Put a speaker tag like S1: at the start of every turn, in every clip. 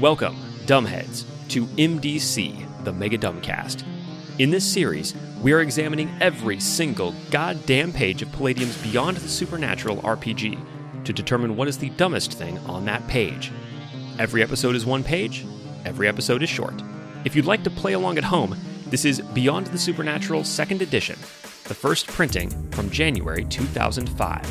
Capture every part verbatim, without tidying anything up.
S1: Welcome, Dumbheads, to M D C, the Mega Dumbcast. In this series, we are examining every single goddamn page of Palladium's Beyond the Supernatural R P G to determine what is the dumbest thing on that page. Every episode is one page, every episode is short. If you'd like to play along at home, this is Beyond the Supernatural second Edition, the first printing from January two thousand five.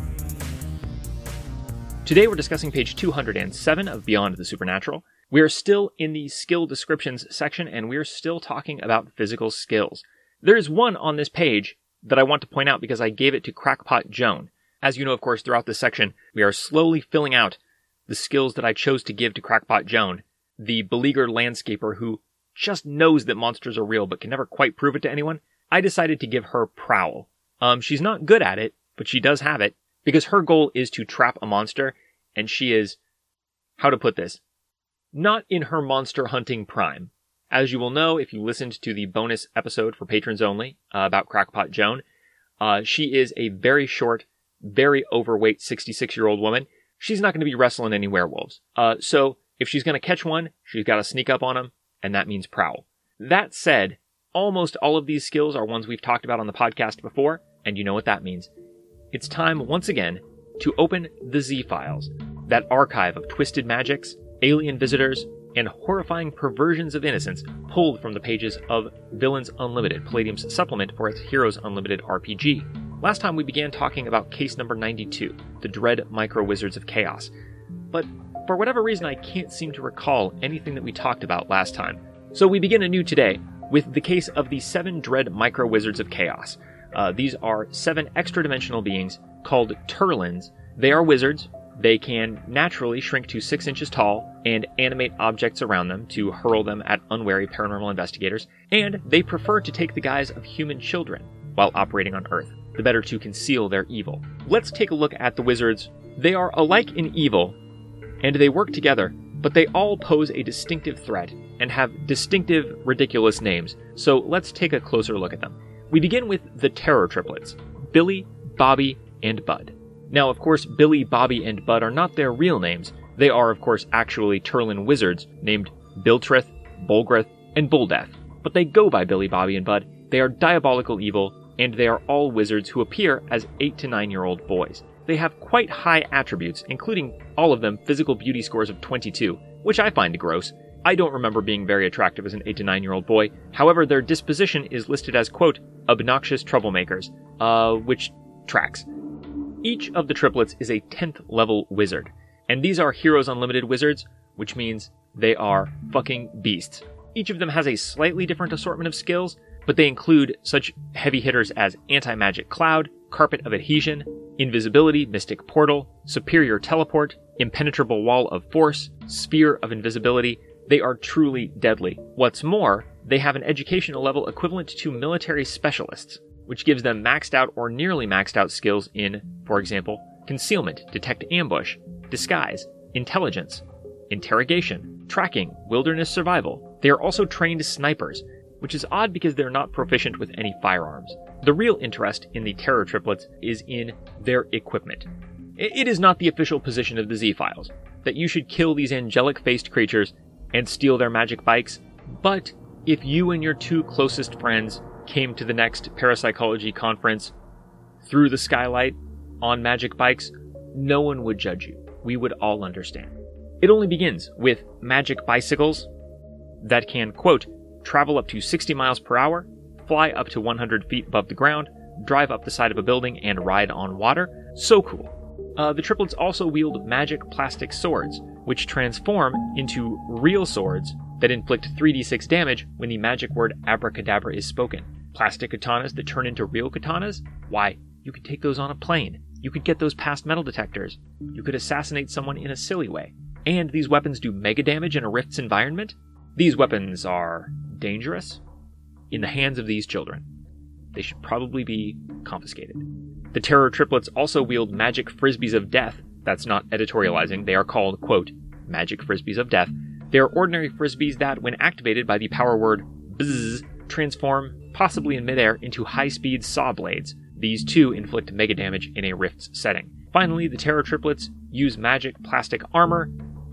S1: Today we're discussing page two hundred seven of Beyond the Supernatural. We are still in the skill descriptions section, and we're still talking about physical skills. There is one on this page that I want to point out because I gave it to Crackpot Joan. As you know, of course, throughout this section, we are slowly filling out the skills that I chose to give to Crackpot Joan, the beleaguered landscaper who just knows that monsters are real but can never quite prove it to anyone. I decided to give her Prowl. Um, she's not good at it, but she does have it, because her goal is to trap a monster, and she is, how to put this, not in her monster hunting prime. As you will know if you listened to the bonus episode for patrons only uh, about Crackpot Joan, uh, she is a very short, very overweight sixty-six-year-old woman. She's not going to be wrestling any werewolves. Uh, so if she's going to catch one, she's got to sneak up on them, and that means Prowl. That said, almost all of these skills are ones we've talked about on the podcast before, and you know what that means. It's time, once again, to open the Z-Files, that archive of twisted magics, alien visitors, and horrifying perversions of innocence pulled from the pages of Villains Unlimited, Palladium's supplement for its Heroes Unlimited R P G. Last time we began talking about case number ninety-two, the Dread Micro-Wizards of Chaos. But for whatever reason, I can't seem to recall anything that we talked about last time. So we begin anew today with the case of the seven Dread Micro-Wizards of Chaos. Uh, these are seven extra-dimensional beings called Turlins. They are wizards. They can naturally shrink to six inches tall and animate objects around them to hurl them at unwary paranormal investigators, and they prefer to take the guise of human children while operating on Earth, the better to conceal their evil. Let's take a look at the wizards. They are alike in evil, and they work together, but they all pose a distinctive threat and have distinctive, ridiculous names, so let's take a closer look at them. We begin with the Terror Triplets, Billy, Bobby, and Bud. Now, of course, Billy, Bobby, and Bud are not their real names. They are, of course, actually Turlin wizards named Biltrith, Bolgrith, and Buldeath. But they go by Billy, Bobby, and Bud. They are diabolical evil, and they are all wizards who appear as eight to nine year old boys. They have quite high attributes, including all of them physical beauty scores of twenty-two, which I find gross. I don't remember being very attractive as an eight to nine year old boy. However, their disposition is listed as, quote, obnoxious troublemakers, uh, which tracks. Each of the triplets is a tenth level wizard, and these are Heroes Unlimited wizards, which means they are fucking beasts. Each of them has a slightly different assortment of skills, but they include such heavy hitters as Anti-Magic Cloud, Carpet of Adhesion, Invisibility, Mystic Portal, Superior Teleport, Impenetrable Wall of Force, Sphere of Invisibility. They are truly deadly. What's more, they have an educational level equivalent to military specialists, which gives them maxed out or nearly maxed out skills in, for example, concealment, detect ambush, disguise, intelligence, interrogation, tracking, wilderness survival. They are also trained snipers, which is odd because they're not proficient with any firearms. The real interest in the Terror Triplets is in their equipment. It is not the official position of the Z-Files that you should kill these angelic-faced creatures and steal their magic bikes, but if you and your two closest friends came to the next parapsychology conference through the skylight on magic bikes, no one would judge you. We would all understand. It only begins with magic bicycles that can, quote, travel up to sixty miles per hour, fly up to one hundred feet above the ground, drive up the side of a building, and ride on water. So cool. Uh, the triplets also wield magic plastic swords, which transform into real swords that inflict three d six damage when the magic word abracadabra is spoken. Plastic katanas that turn into real katanas? Why, you could take those on a plane. You could get those past metal detectors. You could assassinate someone in a silly way. And these weapons do mega damage in a rift's environment? These weapons are dangerous in the hands of these children. They should probably be confiscated. The Terror Triplets also wield magic frisbees of death. That's not editorializing. They are called, quote, magic frisbees of death. They are ordinary frisbees that, when activated by the power word bzzz, transform, possibly in midair, into high-speed saw blades. These too inflict mega damage in a rift's setting. Finally, the Terror Triplets use magic plastic armor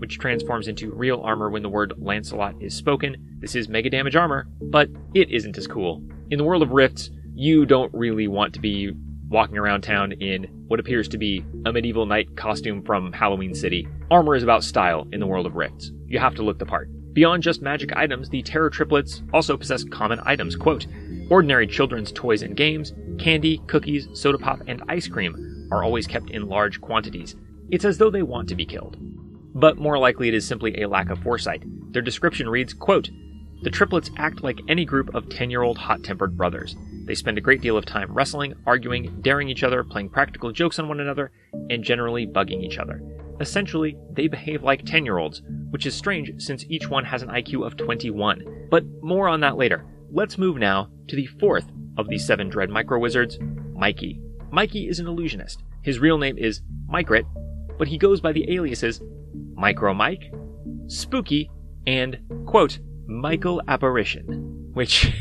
S1: which transforms into real armor when the word Lancelot is spoken. This is mega damage armor, but it isn't as cool. In the world of Rifts, you don't really want to be walking around town in what appears to be a medieval knight costume from Halloween City. Armor is about style in the world of Rifts. You have to look the part. Beyond just magic items, the Terror Triplets also possess common items. Quote, ordinary children's toys and games, candy, cookies, soda pop, and ice cream are always kept in large quantities. It's as though they want to be killed. But more likely it is simply a lack of foresight. Their description reads, quote, the triplets act like any group of ten-year-old hot-tempered brothers. They spend a great deal of time wrestling, arguing, daring each other, playing practical jokes on one another, and generally bugging each other. Essentially, they behave like ten-year-olds, which is strange since each one has an I Q of twenty-one. But more on that later. Let's move now to the fourth of the seven Dread Micro-Wizards, Mikey. Mikey is an illusionist. His real name is Micrit, but he goes by the aliases Micro Mike, Spooky, and, quote, Michael Apparition, which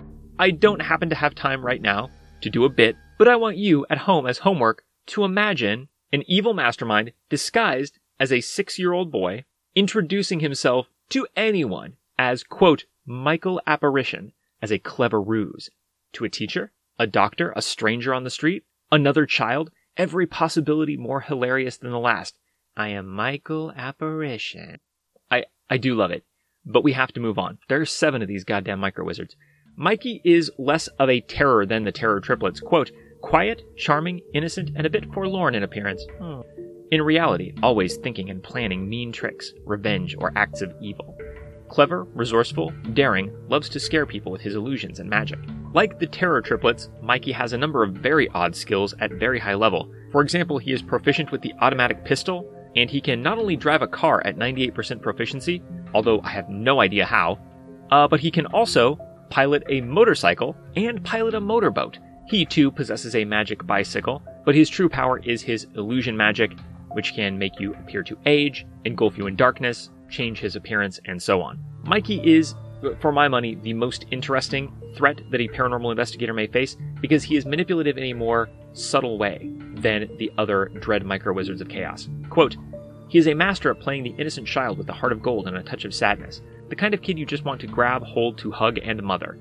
S1: I don't happen to have time right now to do a bit, but I want you at home as homework to imagine an evil mastermind disguised as a six-year-old boy introducing himself to anyone as, quote, Michael Apparition, as a clever ruse. To a teacher, a doctor, a stranger on the street, another child, every possibility more hilarious than the last. I am Michael Apparition. I, I do love it, but we have to move on. There are seven of these goddamn micro-wizards. Mikey is less of a terror than the Terror Triplets. Quote, quiet, charming, innocent, and a bit forlorn in appearance. Hmm. In reality, always thinking and planning mean tricks, revenge, or acts of evil. Clever, resourceful, daring, loves to scare people with his illusions and magic. Like the Terror Triplets, Mikey has a number of very odd skills at very high level. For example, he is proficient with the automatic pistol, and he can not only drive a car at ninety-eight percent proficiency, although I have no idea how, uh, but he can also pilot a motorcycle and pilot a motorboat. He too possesses a magic bicycle, but his true power is his illusion magic, which can make you appear to age, engulf you in darkness, change his appearance, and so on. Mikey is, for my money, the most interesting threat that a paranormal investigator may face because he is manipulative in a more subtle way than the other Dread Micro-Wizards of Chaos. Quote, he is a master at playing the innocent child with a heart of gold and a touch of sadness, the kind of kid you just want to grab, hold, to hug, and mother.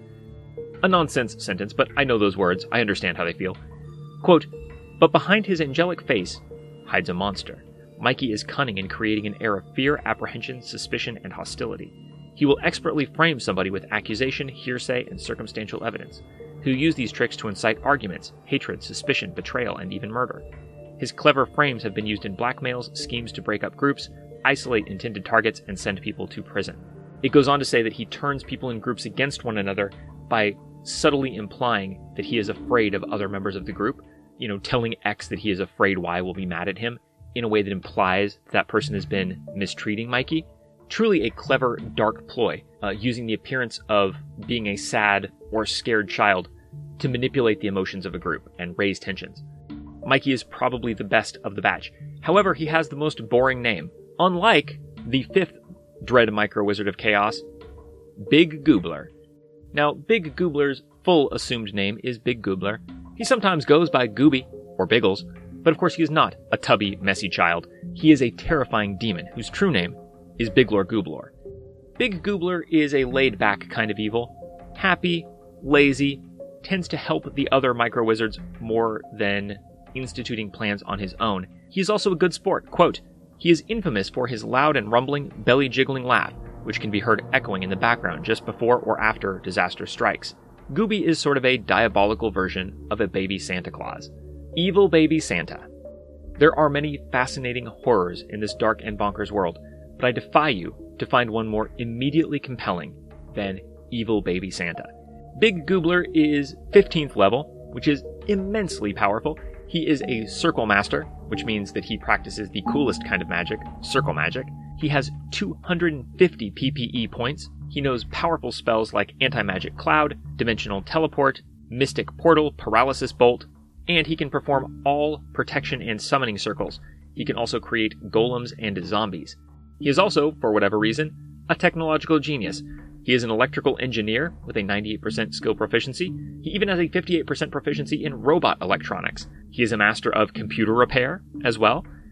S1: A nonsense sentence, but I know those words. I understand how they feel. Quote, but behind his angelic face hides a monster. Mikey is cunning in creating an air of fear, apprehension, suspicion, and hostility. He will expertly frame somebody with accusation, hearsay, and circumstantial evidence. He'll use these tricks to incite arguments, hatred, suspicion, betrayal, and even murder. His clever frames have been used in blackmails, schemes to break up groups, isolate intended targets, and send people to prison. It goes on to say that he turns people in groups against one another by subtly implying that he is afraid of other members of the group. You know, telling X that he is afraid Y will be mad at him in a way that implies that person has been mistreating Mikey. Truly a clever, dark ploy, uh, using the appearance of being a sad or scared child to manipulate the emotions of a group and raise tensions. Mikey is probably the best of the batch. However, he has the most boring name. Unlike the fifth Dread Micro-Wizard of Chaos, Big Goobler. Now, Big Goobler's full assumed name is Big Goobler. He sometimes goes by Gooby, or Biggles, but of course he is not a tubby, messy child. He is a terrifying demon, whose true name is Biglor Gooblor. Big Goobler is a laid-back kind of evil. Happy, lazy, tends to help the other micro-wizards more than instituting plans on his own. He is also a good sport. Quote, he is infamous for his loud and rumbling, belly-jiggling laugh, which can be heard echoing in the background just before or after disaster strikes. Gooby is sort of a diabolical version of a baby Santa Claus. Evil baby Santa. There are many fascinating horrors in this dark and bonkers world, but I defy you to find one more immediately compelling than Evil Baby Santa. Big Goobler is fifteenth level, which is immensely powerful. He is a Circle Master, which means that he practices the coolest kind of magic, Circle Magic. He has two hundred fifty P P E points. He knows powerful spells like Anti-Magic Cloud, Dimensional Teleport, Mystic Portal, Paralysis Bolt, and he can perform all protection and summoning circles. He can also create golems and zombies. He is also, for whatever reason, a technological genius. He is an electrical engineer with a ninety-eight percent skill proficiency. He even has a fifty-eight percent proficiency in robot electronics. He is a master of computer repair as well.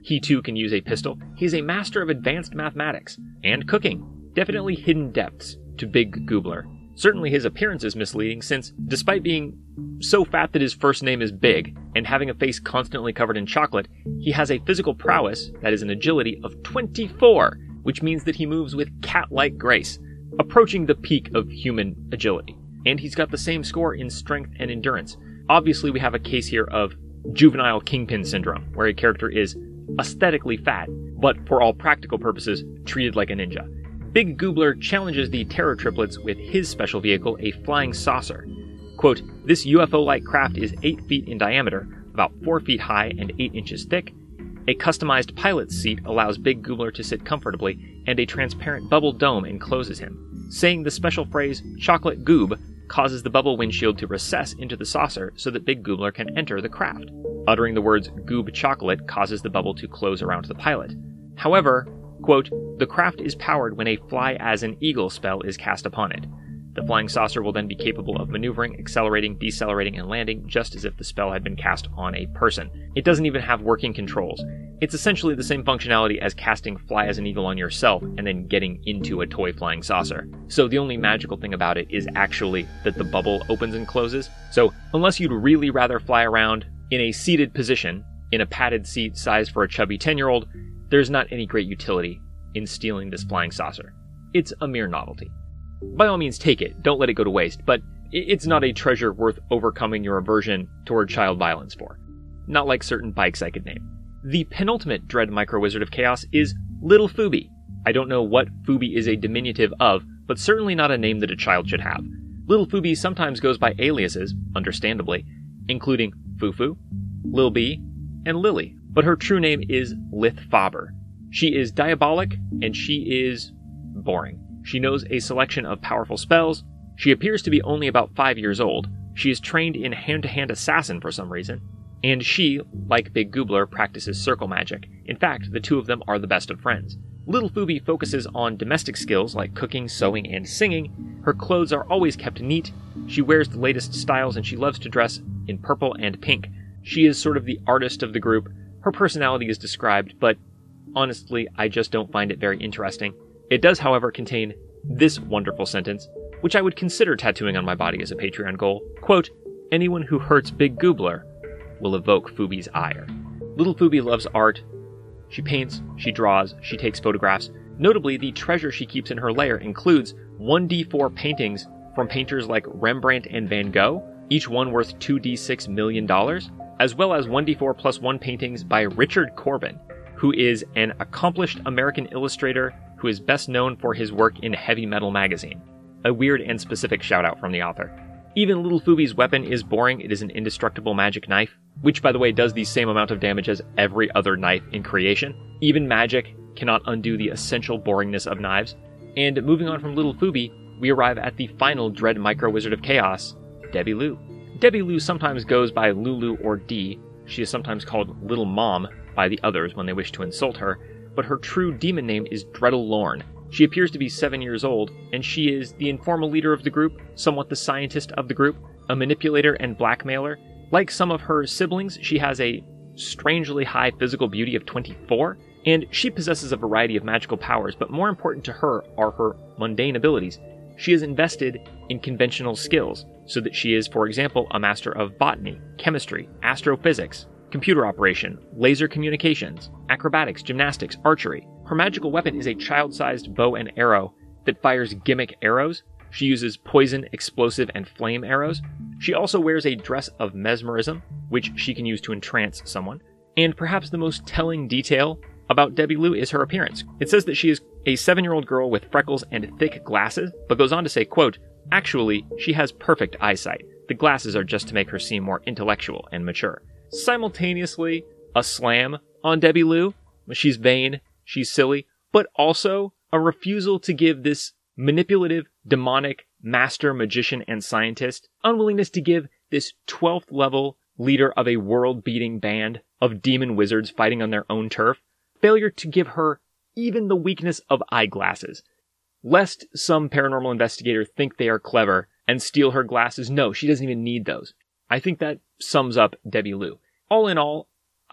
S1: He too can use a pistol. He's a master of advanced mathematics and cooking. Definitely hidden depths to Big Goobler. Certainly his appearance is misleading since, despite being so fat that his first name is Big and having a face constantly covered in chocolate, he has a physical prowess, that is an agility, of twenty-four, which means that he moves with cat-like grace, approaching the peak of human agility. And he's got the same score in strength and endurance. Obviously we have a case here of juvenile kingpin syndrome, where a character is aesthetically fat, but for all practical purposes, treated like a ninja. Big Goobler challenges the Terror Triplets with his special vehicle, a flying saucer. Quote, "This U F O-like craft is eight feet in diameter, about four feet high and eight inches thick. A customized pilot's seat allows Big Goobler to sit comfortably, and a transparent bubble dome encloses him. Saying the special phrase, chocolate goob, causes the bubble windshield to recess into the saucer so that Big Goobler can enter the craft. Uttering the words goob chocolate causes the bubble to close around the pilot. However, quote, the craft is powered when a fly as an eagle spell is cast upon it. The flying saucer will then be capable of maneuvering, accelerating, decelerating, and landing just as if the spell had been cast on a person. It doesn't even have working controls. It's essentially the same functionality as casting fly as an eagle on yourself and then getting into a toy flying saucer. So the only magical thing about it is actually that the bubble opens and closes. So unless you'd really rather fly around in a seated position, in a padded seat sized for a chubby ten-year-old, there's not any great utility in stealing this flying saucer. It's a mere novelty. By all means take it, don't let it go to waste, but it's not a treasure worth overcoming your aversion toward child violence for. Not like certain bikes I could name. The penultimate Dread Micro Wizard of Chaos is Little Fooby. I don't know what Fooby is a diminutive of, but certainly not a name that a child should have. Little Fooby sometimes goes by aliases, understandably, including Fufu, Lil B, and Lily, but her true name is Lith Faber. She is diabolic, and she is boring. She knows a selection of powerful spells. She appears to be only about five years old. She is trained in hand-to-hand assassin for some reason. And she, like Big Goobler, practices circle magic. In fact, the two of them are the best of friends. Little Fooby focuses on domestic skills like cooking, sewing, and singing. Her clothes are always kept neat. She wears the latest styles and she loves to dress in purple and pink. She is sort of the artist of the group. Her personality is described, but honestly, I just don't find it very interesting. It does, however, contain this wonderful sentence, which I would consider tattooing on my body as a Patreon goal. Quote, anyone who hurts Big Goobler will evoke Fooby's ire. Little Fooby loves art. She paints, she draws, she takes photographs. Notably, the treasure she keeps in her lair includes one d four paintings from painters like Rembrandt and Van Gogh, each one worth two d six million dollars, as well as one d four plus one paintings by Richard Corbin, who is an accomplished American illustrator who is best known for his work in Heavy Metal magazine. A weird and specific shout out from the author. Even Little Fooby's weapon is boring. It is an indestructible magic knife, which by the way does the same amount of damage as every other knife in creation. Even magic cannot undo the essential boringness of knives. And moving on from Little Fooby, we arrive at the final Dread Micro Wizard of Chaos, Debbie Lou. Debbie Lou sometimes goes by Lulu or Dee. She is sometimes called Little Mom by the others when they wish to insult her, but her true demon name is Dreddle Lorne. She appears to be seven years old, and she is the informal leader of the group, somewhat the scientist of the group, a manipulator and blackmailer. Like some of her siblings, she has a strangely high physical beauty of twenty-four, and she possesses a variety of magical powers, but more important to her are her mundane abilities. She is invested in conventional skills, so that she is, for example, a master of botany, chemistry, astrophysics, computer operation, laser communications, acrobatics, gymnastics, archery. Her magical weapon is a child-sized bow and arrow that fires gimmick arrows. She uses poison, explosive, and flame arrows. She also wears a dress of mesmerism, which she can use to entrance someone. And perhaps the most telling detail about Debbie Lou is her appearance. It says that she is a seven-year-old girl with freckles and thick glasses, but goes on to say, quote, actually, she has perfect eyesight. The glasses are just to make her seem more intellectual and mature. Simultaneously, a slam on Debbie Lou. She's vain, she's silly, but also a refusal to give this manipulative, demonic master magician and scientist unwillingness to give this twelfth level leader of a world-beating band of demon wizards fighting on their own turf, failure to give her even the weakness of eyeglasses. Lest some paranormal investigator think they are clever and steal her glasses, no, she doesn't even need those. I think that sums up Debbie Lou. All in all, I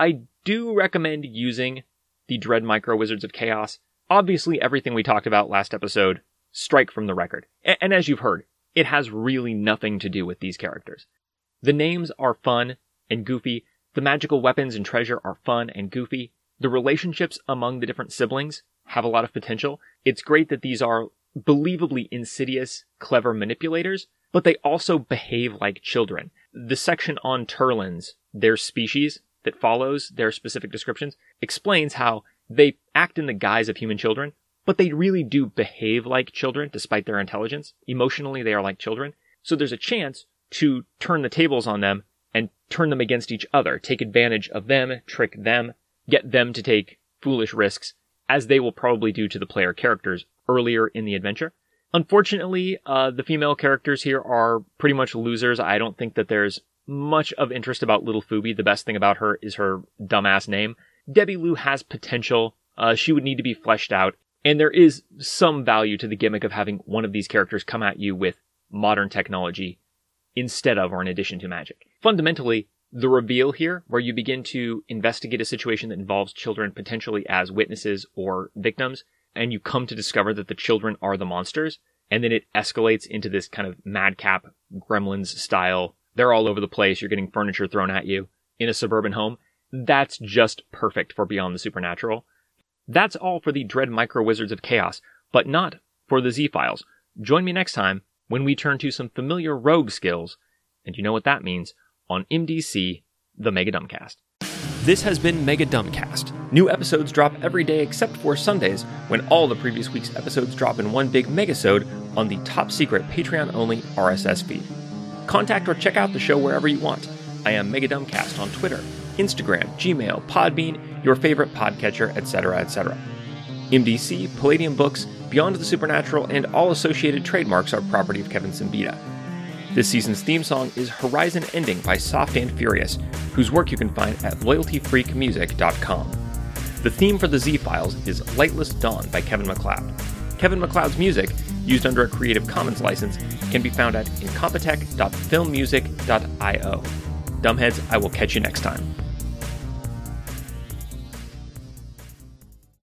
S1: do recommend using the Dread Micro Wizards of Chaos. Obviously, everything we talked about last episode, strike from the record. A- and as you've heard, it has really nothing to do with these characters. The names are fun and goofy. The magical weapons and treasure are fun and goofy. The relationships among the different siblings have a lot of potential. It's great that these are believably insidious, clever manipulators, but they also behave like children. The section on Turlins, their species, that follows their specific descriptions, explains how they act in the guise of human children, but they really do behave like children despite their intelligence. Emotionally, they are like children. So there's a chance to turn the tables on them and turn them against each other, take advantage of them, trick them, get them to take foolish risks, as they will probably do to the player characters earlier in the adventure. Unfortunately, uh, the female characters here are pretty much losers. I don't think that there's much of interest about Little Phoebe. The best thing about her is her dumbass name. Debbie Lou has potential. Uh, she would need to be fleshed out. And there is some value to the gimmick of having one of these characters come at you with modern technology instead of or in addition to magic. Fundamentally, the reveal here, where you begin to investigate a situation that involves children potentially as witnesses or victims, and you come to discover that the children are the monsters, and then it escalates into this kind of madcap Gremlins style, they're all over the place, you're getting furniture thrown at you in a suburban home. That's just perfect for Beyond the Supernatural. That's all for the Dread Micro Wizards of Chaos, but not for the Z-Files. Join me next time when we turn to some familiar rogue skills, and you know what that means, on M D C, the Mega Dumbcast. This has been Mega Dumbcast. New episodes drop every day except for Sundays, when all the previous week's episodes drop in one big megasode on the top-secret Patreon-only R S S feed. Contact or check out the show wherever you want. I am Mega Dumbcast on Twitter, Instagram, Gmail, Podbean, your favorite podcatcher, et cetera, et cetera. M D C, Palladium Books, Beyond the Supernatural, and all associated trademarks are property of Kevin Simbita. This season's theme song is Horizon Ending by Soft and Furious, whose work you can find at loyalty freak music dot com. The theme for the Z-Files is Lightless Dawn by Kevin MacLeod. Kevin MacLeod's music, used under a Creative Commons license, can be found at incompetech dot film music dot io. Dumbheads, I will catch you next time.